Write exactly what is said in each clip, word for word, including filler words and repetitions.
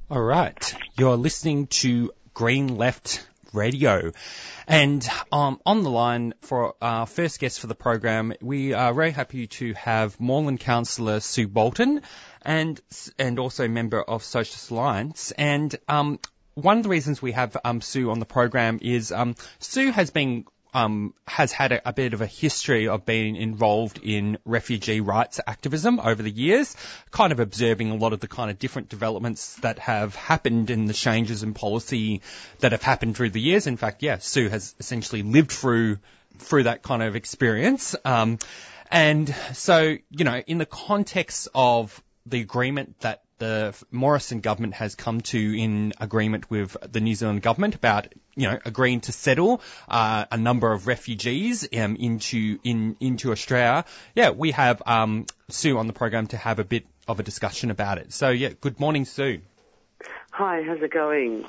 All right. You're listening to Green Left Radio. And um, on the line for our first guest for the program, we are very happy to have Moreland councillor Sue Bolton and and also member of Socialist Alliance. And um, one of the reasons we have um, Sue on the program is um, Sue has been Um, has had a, a bit of a history of being involved in refugee rights activism over the years, kind of observing a lot of the kind of different developments that have happened in the changes in policy that have happened through the years. In fact, yeah, Sue has essentially lived through through that kind of experience. Um, and so, you know, in the context of the agreement that the Morrison government has come to in agreement with the New Zealand government about, you know, agreeing to settle uh, a number of refugees um, into in into Australia. Yeah, we have um, Sue on the program to have a bit of a discussion about it. So, yeah, good morning, Sue. Hi, how's it going?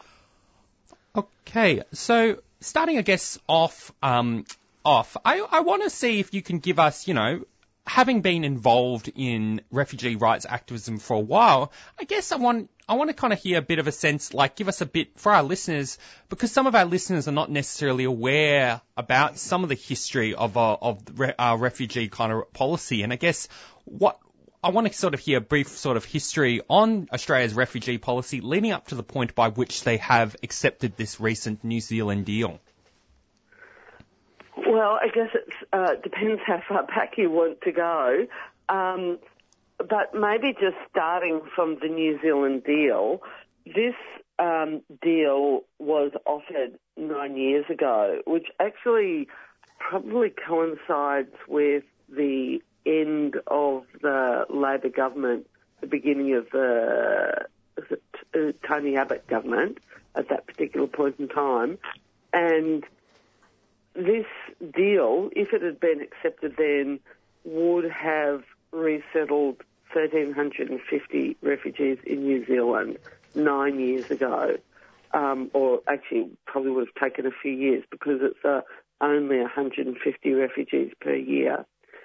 Okay, so starting, I guess, off, um, off, I, I want to see if you can give us, you know, having been involved in refugee rights activism for a while, I guess I want I want to kind of hear a bit of a sense, like give us a bit for our listeners, because some of our listeners are not necessarily aware about some of the history of our, of our refugee kind of policy. And I guess what I want to sort of hear a brief sort of history on Australia's refugee policy leading up to the point by which they have accepted this recent New Zealand deal. Well, I guess it uh, depends how far back you want to go. Um, but maybe just starting from the New Zealand deal, this um, deal was offered nine years ago, which actually probably coincides with the end of the Labor government, the beginning of the, the Tony Abbott government at that particular point in time. And this deal, if it had been accepted then, would have resettled one thousand three hundred fifty refugees in New Zealand nine years ago. Um, or actually probably would have taken a few years because it's uh, only one hundred fifty refugees per year.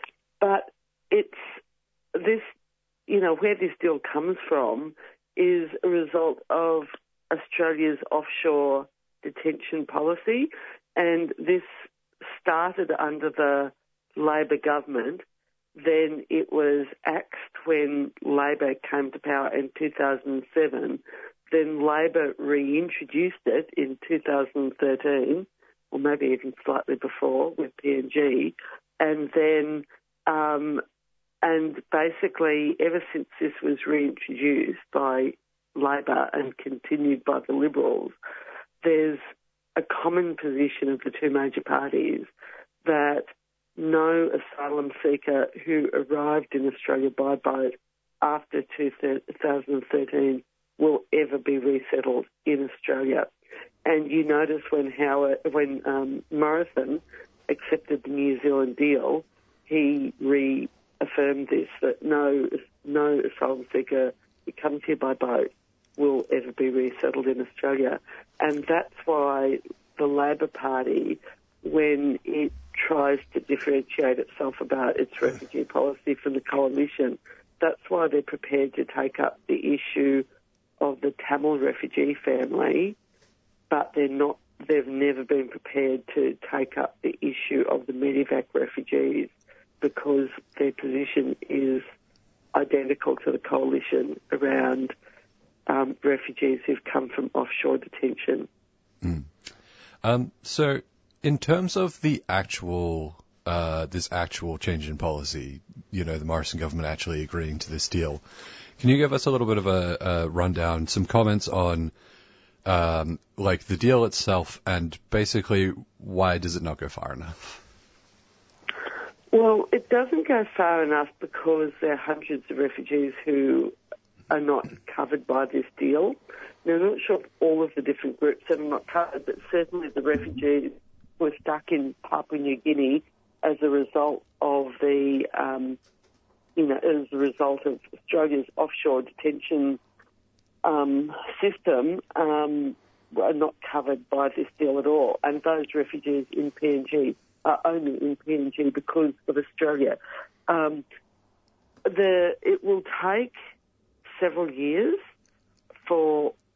But it's this, you know, where this deal comes from is a result of Australia's offshore detention policy. And this started under the Labor government. Then it was axed when Labor came to power in two thousand seven. Then Labor reintroduced it in two thousand thirteen, or maybe even slightly before with P N G. And then, um, and basically ever since this was reintroduced by Labor and continued by the Liberals, there's a common position of the two major parties that no asylum seeker who arrived in Australia by boat after two thousand thirteen will ever be resettled in Australia. And you notice when Howard, when um, Morrison accepted the New Zealand deal, he reaffirmed this, that no, no asylum seeker who comes here by boat will ever be resettled in Australia. And that's why the Labor Party, when it tries to differentiate itself about its refugee policy from the coalition, that's why they're prepared to take up the issue of the Tamil refugee family, but they're not, they've never been prepared to take up the issue of the Medevac refugees because their position is identical to the coalition around Um, refugees who've come from offshore detention. Mm. Um, so, in terms of the actual, uh, this actual change in policy, you know, the Morrison government actually agreeing to this deal, can you give us a little bit of a, a rundown, some comments on, um, like the deal itself, and basically why does it not go far enough? Well, it doesn't go far enough because there are hundreds of refugees who are not covered by this deal. Now, I'm not sure if all of the different groups that are not covered, but certainly the refugees were stuck in Papua New Guinea as a result of the, um, you know, as a result of Australia's offshore detention um, system, um, are not covered by this deal at all. And those refugees in P N G are only in P N G because of Australia. Um, the it will take several years for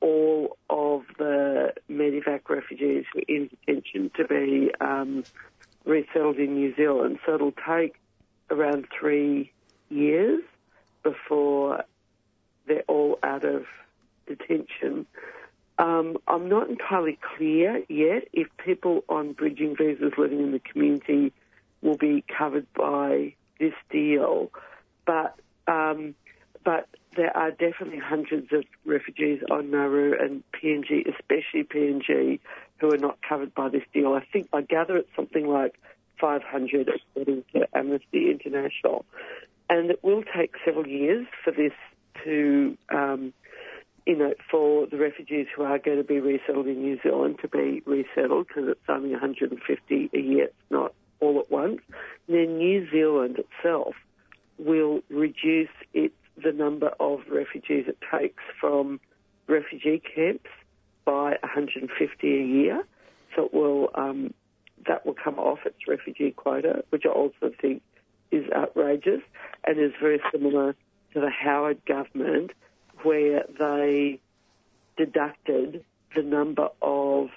evac refugees who are in detention to be um, resettled in New Zealand. So it'll take around three years before they're all out of detention. Um, I'm not entirely clear yet if people on bridging visas living in the community will be covered by this deal, but um, but there are definitely hundreds of refugees on Nauru and P N G, especially P N G, who are not covered by this deal. I think, I gather it's something like five hundred according to Amnesty International. And it will take several years for this to, um, you know, for the refugees who are going to be resettled in New Zealand to be resettled, because it's only one hundred fifty a year, it's not all at once. And then New Zealand itself will reduce its the number of refugees it takes from refugee camps by one hundred fifty a year. So it will, um, that will come off its refugee quota, which I also think is outrageous and is very similar to the Howard government, where they deducted the number of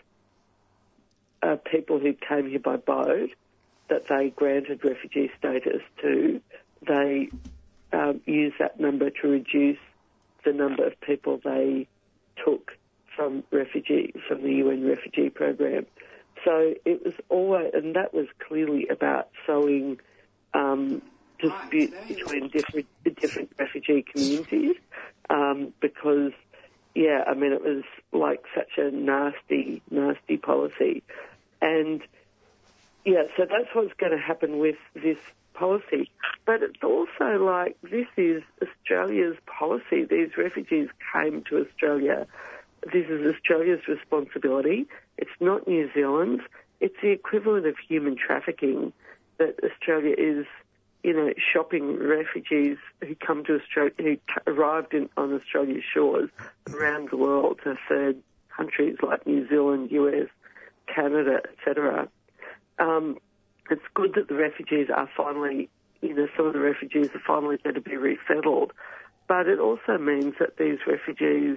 uh, people who came here by boat that they granted refugee status to. They um, used that number to reduce the number of people they took from refugee from the U N refugee program. So it was always, and that was clearly about sowing um, disputes between different different refugee communities, um, because, yeah, I mean, it was like such a nasty, nasty policy. And, yeah, so that's what's going to happen with this policy. But it's also like, this is Australia's policy. These refugees came to Australia. This is Australia's responsibility. It's not New Zealand's. It's the equivalent of human trafficking that Australia is, you know, shopping refugees who come to Australia, who arrived in, on Australia's shores around the world to third countries like New Zealand, U S, Canada, et cetera. Um, it's good that the refugees are finally, you know, some of the refugees are finally going to be resettled, but it also means that these refugees,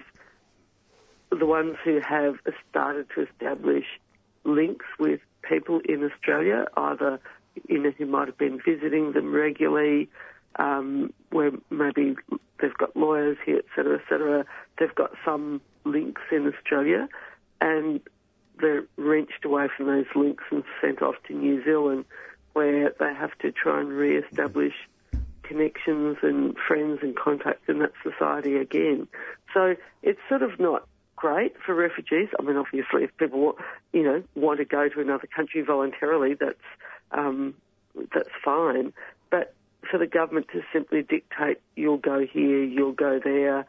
the ones who have started to establish links with people in Australia, either, you know, who might have been visiting them regularly, um, where maybe they've got lawyers here, et cetera, et cetera. They've got some links in Australia, and they're wrenched away from those links and sent off to New Zealand, where they have to try and re-establish connections and friends and contacts in that society again. So it's sort of not great for refugees. I mean, obviously, if people, you know, want to go to another country voluntarily, that's um, that's fine. But for the government to simply dictate, you'll go here, you'll go there,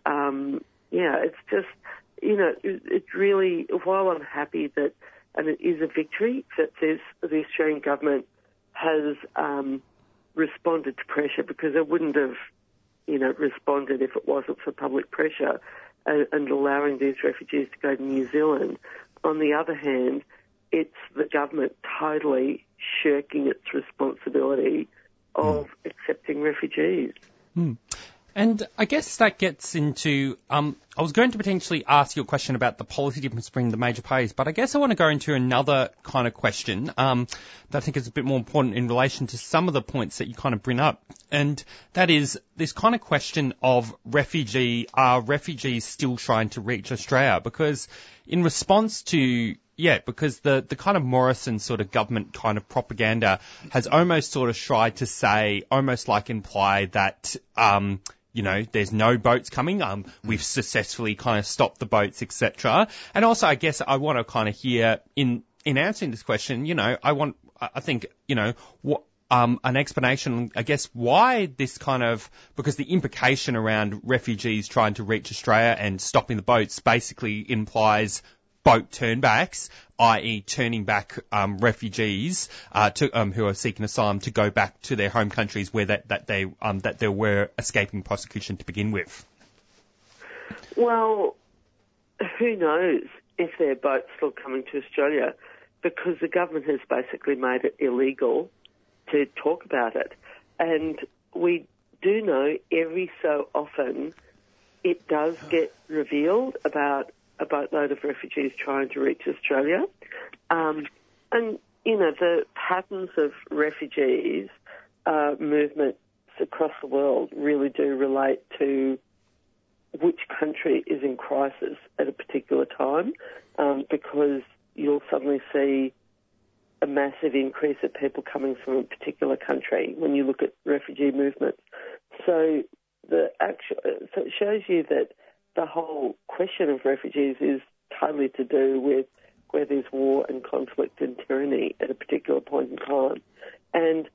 um, yeah, it's just, you know, it, it's really, while I'm happy that, and it is a victory, that this, the Australian government has um, responded to pressure, because it wouldn't have, you know, responded if it wasn't for public pressure and, and allowing these refugees to go to New Zealand. On the other hand, it's the government totally shirking its responsibility of mm. accepting refugees. Mm. And I guess that gets into, um, I was going to potentially ask you a question about the policy difference between the major parties, but I guess I want to go into another kind of question um, that I think is a bit more important in relation to some of the points that you kind of bring up. And that is this kind of question of refugee, are refugees still trying to reach Australia? Because in response to Yeah, because the, the kind of Morrison sort of government kind of propaganda has almost sort of tried to say, almost like imply that, um, you know, there's no boats coming. Um, we've successfully kind of stopped the boats, et cetera. And also, I guess I want to kind of hear in, in answering this question, you know, I want, I think, you know, what, um, an explanation, I guess, why this kind of, because the implication around refugees trying to reach Australia and stopping the boats basically implies boat turnbacks, that is turning back um, refugees uh, to, um, who are seeking asylum to go back to their home countries where that, that they um, that they were escaping prosecution to begin with. Well, who knows if their boat's still coming to Australia, because the government has basically made it illegal to talk about it. And we do know every so often it does get revealed about a boatload of refugees trying to reach Australia. Um, and, you know, the patterns of refugees uh, movements across the world really do relate to which country is in crisis at a particular time, um, because you'll suddenly see a massive increase of people coming from a particular country when you look at refugee movements. So the actual, so it shows you that the whole question of refugees is totally to do with where there's war and conflict and tyranny at a particular point in time. And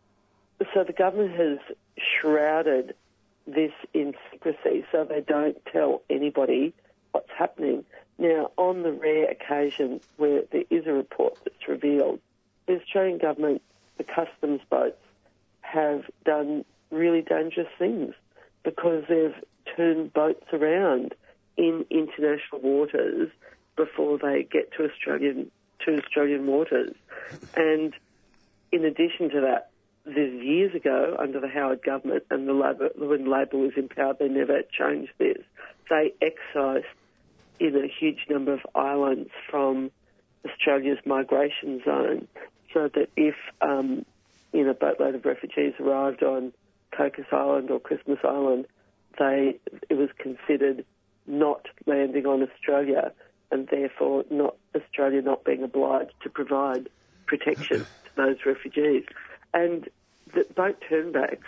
so the government has shrouded this in secrecy so they don't tell anybody what's happening. Now, on the rare occasion where there is a report that's revealed, the Australian government, the customs boats, have done really dangerous things because they've turned boats around in international waters before they get to Australian to Australian waters. And in addition to that, there's years ago, under the Howard government and the Labor, when Labor was in power, they never changed this. They excised in a huge number of islands from Australia's migration zone, so that if um, you know, a boatload of refugees arrived on Cocos Island or Christmas Island, they it was considered not landing on Australia, and therefore not Australia not being obliged to provide protection to those refugees. And the boat turnbacks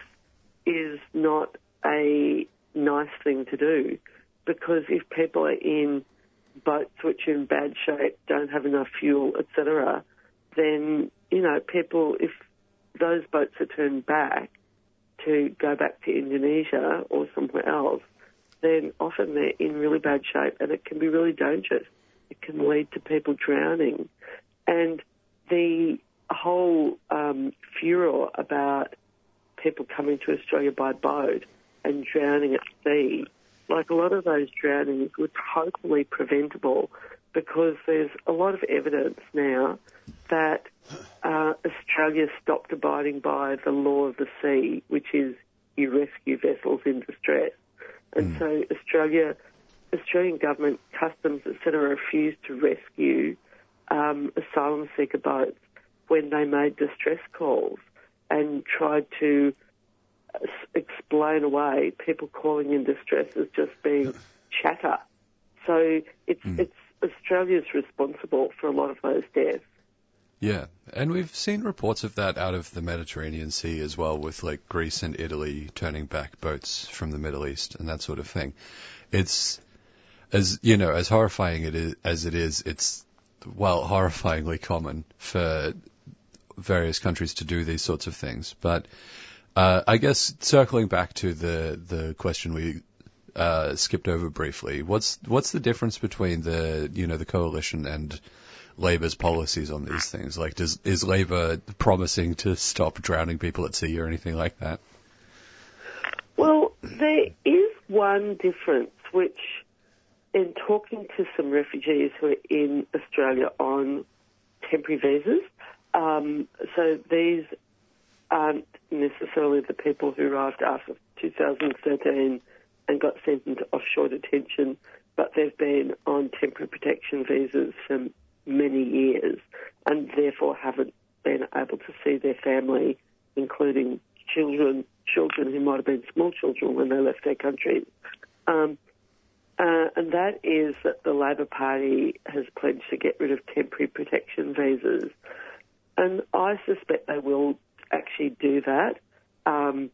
is not a nice thing to do, because if people are in boats which are in bad shape, don't have enough fuel, et cetera, then, you know, people, if those boats are turned back to go back to Indonesia or somewhere else, then often they're in really bad shape and it can be really dangerous. It can lead to people drowning. And the whole um, furor about people coming to Australia by boat and drowning at sea, like a lot of those drownings were totally preventable, because there's a lot of evidence now that uh, Australia stopped abiding by the law of the sea, which is you rescue vessels in distress. And mm. so Australia, Australian government, customs, et cetera, refused to rescue um, asylum seeker boats when they made distress calls and tried to uh, explain away people calling in distress as just being chatter. So it's mm. it's Australia's responsible for a lot of those deaths. Yeah, and we've seen reports of that out of the Mediterranean Sea as well, with like Greece and Italy turning back boats from the Middle East and that sort of thing. It's, as you know, as horrifying it is, as it is, it's, well, horrifyingly common for various countries to do these sorts of things. But uh, I guess circling back to the the question we uh, skipped over briefly, what's what's the difference between the you know the coalition and Labor's policies on these things? Like, does is Labor promising to stop drowning people at sea or anything like that? Well, there is one difference, which in talking to some refugees who are in Australia on temporary visas, um, so these aren't necessarily the people who arrived after two thousand thirteen and got sent into offshore detention, but they've been on temporary protection visas for many years and therefore haven't been able to see their family, including children, children who might have been small children when they left their country. Um, uh, and that is that the Labor Party has pledged to get rid of temporary protection visas. And I suspect they will actually do that, um,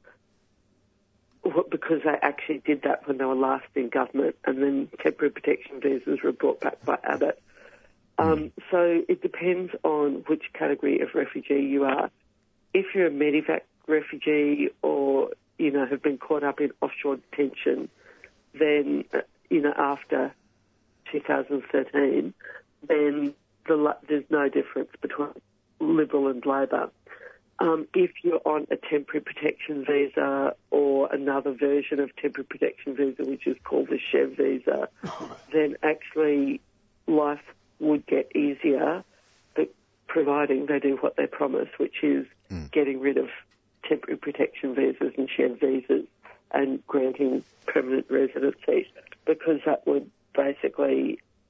because they actually did that when they were last in government, and then temporary protection visas were brought back by Abbott. Um, so it depends on which category of refugee you are. If you're a Medivac refugee or, you know, have been caught up in offshore detention, then, you know, after two thousand thirteen, then the, there's no difference between Liberal and Labor. Um, if you're on a temporary protection visa or another version of temporary protection visa, which is called the Chev visa, then actually life would get easier, but providing they do what they promise, which is mm. getting rid of temporary protection visas and Chev visas and granting permanent residency, because that would basically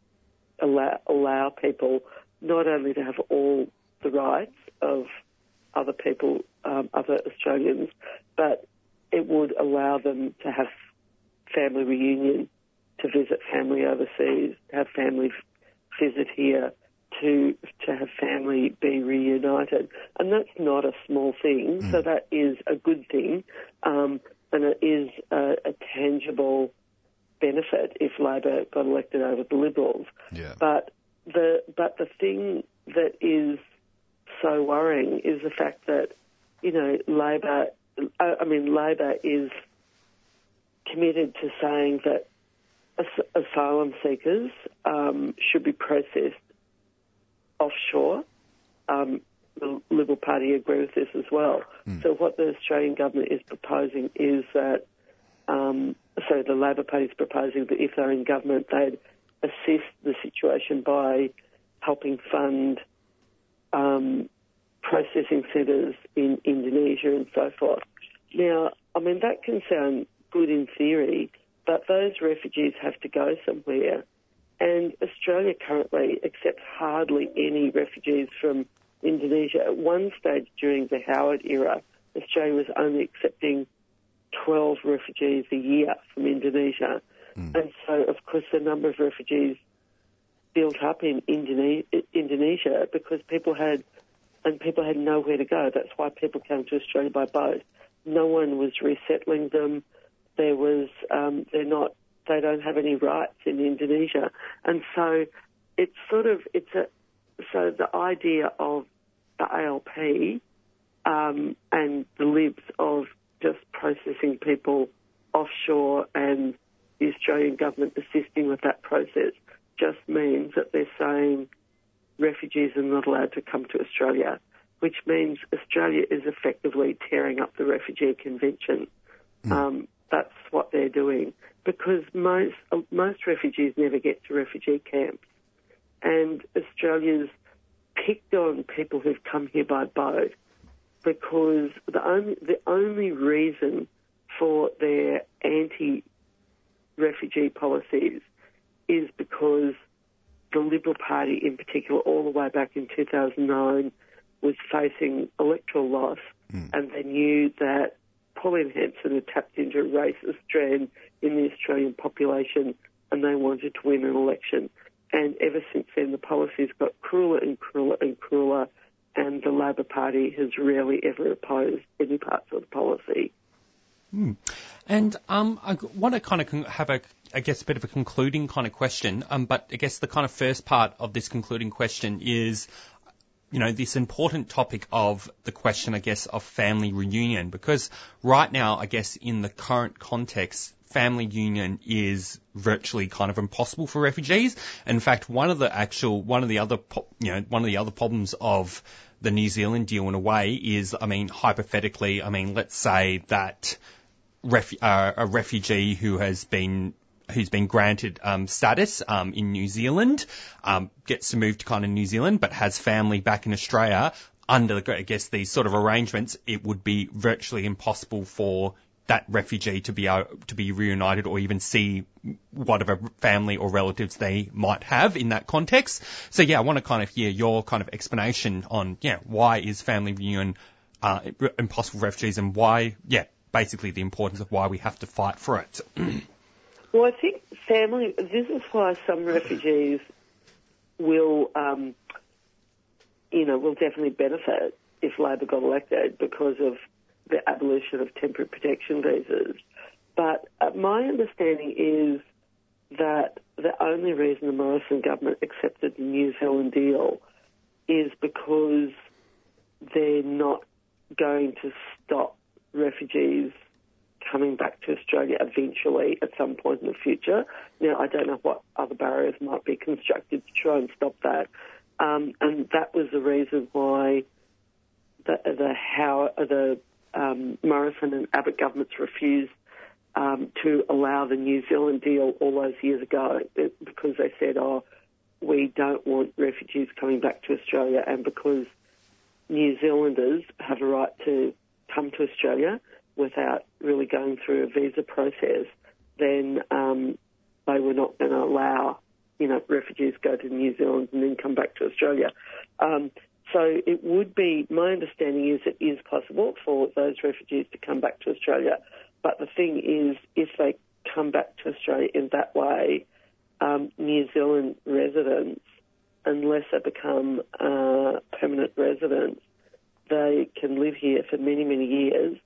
allow, allow people not only to have all the rights of other people, um, other Australians, but it would allow them to have family reunion, to visit family overseas, to have family visit here, to to have family be reunited. And that's not a small thing, mm. so that is a good thing, um, and it is a, a tangible benefit if Labor got elected over the Liberals. Yeah. But the but the thing that is so worrying is the fact that, you know, Labor, I mean, Labor is committed to saying that as- asylum seekers um, should be processed offshore. Um, the Liberal Party agree with this as well. Mm. So what the Australian government is proposing is that, um, so the Labor Party is proposing that if they're in government, they'd assist the situation by helping fund um, processing centres in Indonesia and so forth. Now, I mean, that can sound good in theory, but those refugees have to go somewhere. And Australia currently accepts hardly any refugees from Indonesia. At one stage during the Howard era, Australia was only accepting twelve refugees a year from Indonesia. Mm. And so, of course, the number of refugees built up in Indone- Indonesia because people had, and people had nowhere to go. That's why people came to Australia by boat. No one was resettling them. There was, um, they're not, they don't have any rights in Indonesia. And so it's sort of, it's a, so the idea of the A L P um, and the Libs of just processing people offshore and the Australian government assisting with that process just means that they're saying refugees are not allowed to come to Australia, which means Australia is effectively tearing up the Refugee Convention. Mm. Um, that's what they're doing because most uh, most refugees never get to refugee camps, and Australia's picked on people who've come here by boat because the only the only reason for their anti-refugee policies is because the Liberal Party in particular, all the way back in two thousand nine, was facing electoral loss, mm. and they knew that Pauline Hanson had tapped into a racist strand in the Australian population, and they wanted to win an election. And ever since then, the policies got crueler and crueler and crueler, and the Labor Party has rarely ever opposed any parts of the policy. Mm. And um, I want to kind of have a, I guess, a bit of a concluding kind of question. Um, but I guess the kind of first part of this concluding question is, you know, this important topic of the question, I guess, of family reunion, because right now, I guess, in the current context, family union is virtually kind of impossible for refugees. In fact, one of the actual, one of the other, you know, one of the other problems of the New Zealand deal in a way is, I mean, hypothetically, I mean, let's say that ref, uh, a refugee who has been who's been granted um, status um, in New Zealand, um, gets to move to kind of New Zealand, but has family back in Australia. Under, I guess, these sort of arrangements, it would be virtually impossible for that refugee to be able to be reunited or even see whatever family or relatives they might have in that context. So, yeah, I want to kind of hear your kind of explanation on, yeah, why is family reunion uh, impossible for refugees and why, yeah, basically the importance of why we have to fight for it. Well, I think family, this is why some refugees will, um, you know, will definitely benefit if Labor got elected because of the abolition of temporary protection visas. But uh, my understanding is that the only reason the Morrison government accepted the New Zealand deal is because they're not going to stop refugees coming back to Australia eventually at some point in the future. Now, I don't know what other barriers might be constructed to try and stop that. Um, and that was the reason why the, the how the um, Morrison and Abbott governments refused um, to allow the New Zealand deal all those years ago, because they said, oh, we don't want refugees coming back to Australia, and because New Zealanders have a right to come to Australia without really going through a visa process, then um, they were not going to allow you know, refugees go to New Zealand and then come back to Australia. Um, so it would be, my understanding is it is possible for those refugees to come back to Australia. But the thing is, if they come back to Australia in that way, um, New Zealand residents, unless they become uh, permanent residents, they can live here for many, many years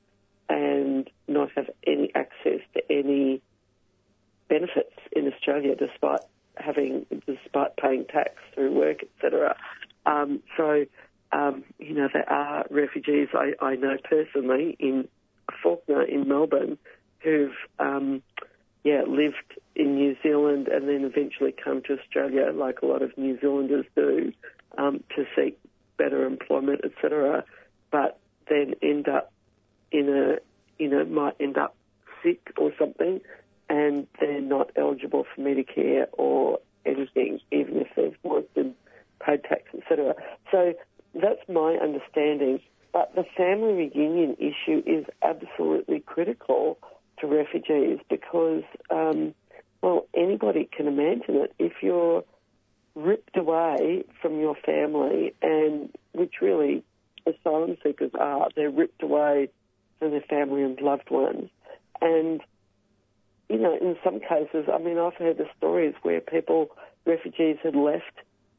and not have any access to any benefits in Australia, despite having, despite paying tax through work, et cetera. Um, so, um, you know, there are refugees I, I know personally in Fawkner in Melbourne who've, um, yeah, lived in New Zealand and then eventually come to Australia, like a lot of New Zealanders do, um, to seek better employment, et cetera, but then end up in a, you know, might end up sick or something, and they're not eligible for Medicare or anything, even if they've worked and paid tax, et cetera. So that's my understanding. But the family reunion issue is absolutely critical to refugees because, um, well, anybody can imagine it. If you're ripped away from your family, and which really asylum seekers are, they're ripped away from their family and loved ones. And, you know, in some cases, I mean, I've heard the stories where people, refugees had left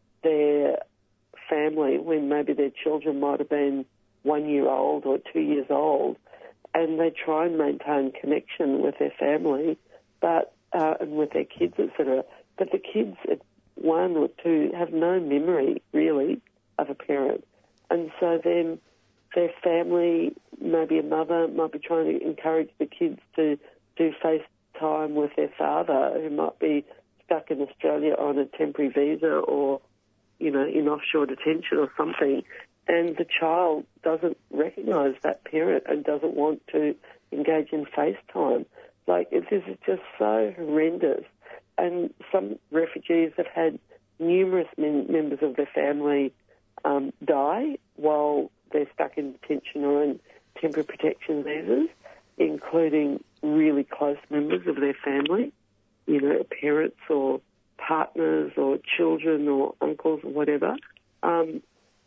their family when maybe their children might have been one year old or two years old, and they try and maintain connection with their family, but uh, and with their kids, et cetera. But the kids at one or two have no memory, really, of a parent. And so then their family, maybe a mother, might be trying to encourage the kids to do FaceTime with their father, who might be stuck in Australia on a temporary visa or, you know, in offshore detention or something. And the child doesn't recognise that parent and doesn't want to engage in FaceTime. Like, this is just so horrendous. And some refugees have had numerous men- members of their family um, die while they're stuck in detention or in temporary protection visas, including really close members of their family, you know, parents or partners or children or uncles or whatever. Um,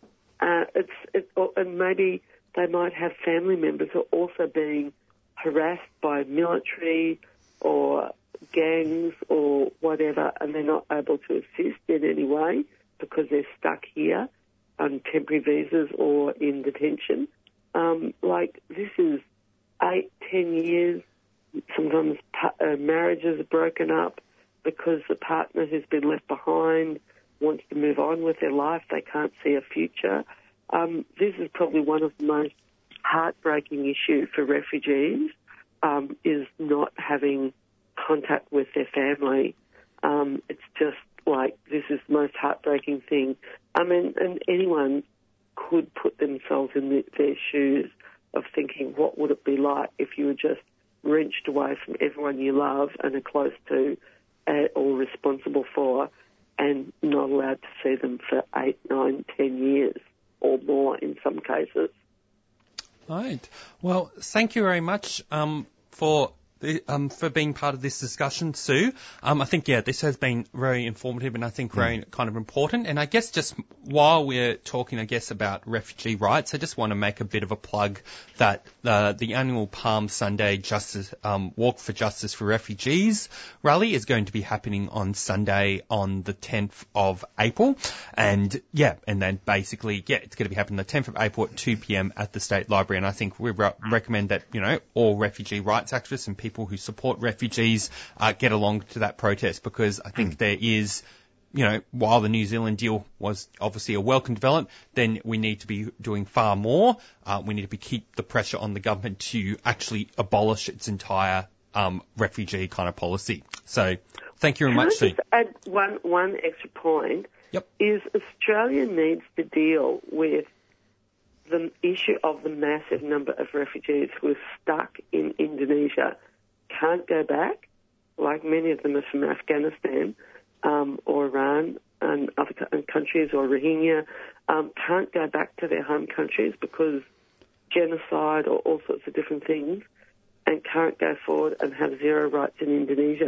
uh, it's it, and maybe they might have family members who are also being harassed by military or gangs or whatever, and they're not able to assist in any way because they're stuck here on temporary visas or in detention. Um, like, this is eight, ten years. Sometimes pa- uh, marriages are broken up because the partner who's been left behind wants to move on with their life. They can't see a future. Um, this is probably one of the most heartbreaking issues for refugees, um, is not having contact with their family. Um, it's just like, this is the most heartbreaking thing. I mean, and anyone could put themselves in the, their shoes of thinking, what would it be like if you were just wrenched away from everyone you love and are close to uh, or responsible for, and not allowed to see them for eight, nine, ten years or more in some cases. Right. Well, thank you very much um, for the, um, for being part of this discussion, Sue. Um, I think, yeah, this has been very informative and I think very mm. kind of important. And I guess just while we're talking, I guess, about refugee rights, I just want to make a bit of a plug that uh, the annual Palm Sunday Justice um, Walk for Justice for Refugees rally is going to be happening on Sunday on the tenth of April. And, yeah, and then basically, yeah, it's going to be happening the tenth of April at two p.m. at the State Library. And I think we re- recommend that, you know, all refugee rights activists and people who support refugees uh, get along to that protest, because I think mm. there is, you know, while the New Zealand deal was obviously a welcome development, then we need to be doing far more. Uh, we need to be keep the pressure on the government to actually abolish its entire um, refugee kind of policy. So thank you very Can much. I just add one, one extra point? Yep. Is Australia needs to deal with the issue of the massive number of refugees who are stuck in Indonesia, can't go back, like many of them are from Afghanistan um, or Iran and other countries, or Rohingya, um, can't go back to their home countries because genocide or all sorts of different things, and can't go forward and have zero rights in Indonesia.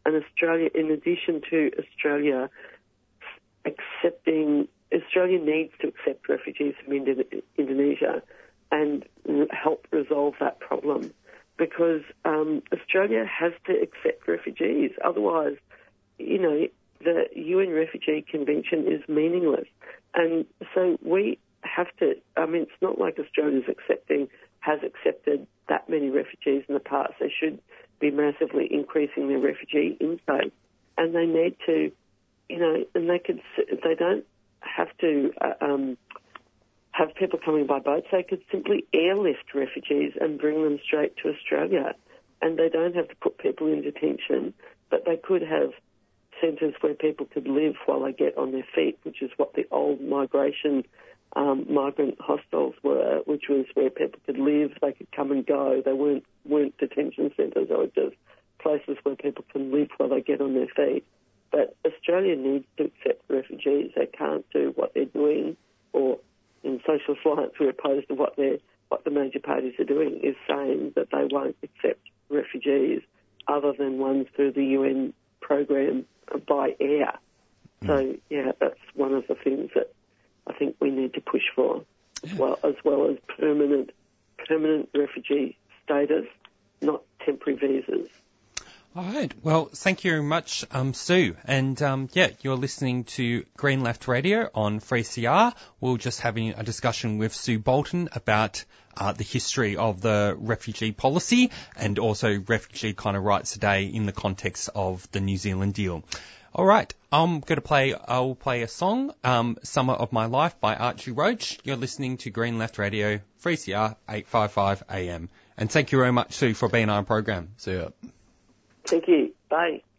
and Australia, in addition to Australia accepting, Australia needs to accept refugees from Indo- Indonesia and re- help resolve that problem, because um, Australia has to accept refugees. Otherwise, you know, the U N Refugee Convention is meaningless. And so we have to, I mean, it's not like Australia's accepting, has accepted that many refugees in the past. They should be massively increasing their refugee intake. And they need to, you know, and they could, they don't have to uh, um, have people coming by boats. They could simply airlift refugees and bring them straight to Australia. And they don't have to put people in detention, but they could have centres where people could live while they get on their feet, which is what the old migration um, migrant hostels were, which was where people could live, they could come and go. They weren't weren't detention centres, they were just places where people can live while they get on their feet. But Australia needs to accept refugees. They can't do what they're doing, or in social science we're opposed to what they're what the major parties are doing, is saying that they won't accept refugees other than ones through the U N program by air. Mm. So, yeah, that's one of the things that I think we need to push for, as well as, well as permanent, permanent refugee status, not temporary visas. All right. Well, thank you very much, um, Sue. And, um, yeah, you're listening to Green Left Radio on three C R. We're just having a discussion with Sue Bolton about uh, the history of the refugee policy and also refugee kind of rights today in the context of the New Zealand deal. All right. I'm going to play, I'll play a song, um, Summer of My Life by Archie Roach. You're listening to Green Left Radio, three C R, eight fifty-five A M. And thank you very much, Sue, for being on our program. See ya. Thank you. Bye.